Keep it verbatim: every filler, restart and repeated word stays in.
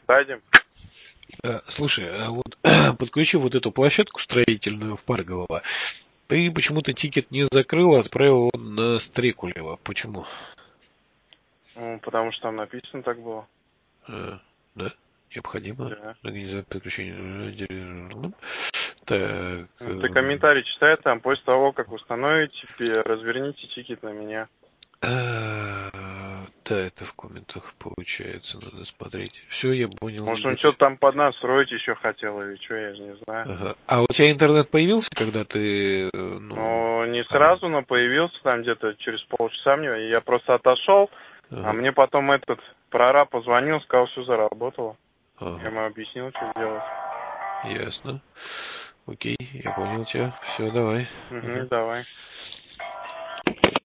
Дадим. А, слушай, а вот подключив вот эту площадку строительную в Парголово, ты почему-то тикет не закрыл, а отправил его на Стрекулева. Почему? Ну, потому что там написано так было. А, да? Необходимо Да. организовать подключение. Так. Ну, ты комментарий читай там, после того, как установите, разверните тикет на меня. А, да, это в комментах получается, надо смотреть. Все, я понял. Может, он что-то там под нас строить еще хотел, или что, я же не знаю. Ага. А у тебя интернет появился, когда ты, ну... Ну, не сразу, но появился там где-то через полчаса мне. Я просто отошел, Ага. а мне потом этот прораб позвонил, сказал, все заработало. Ага. Я ему объяснил, что делать. Ясно. Окей, я понял тебя. Все, давай. Угу, Ага. давай.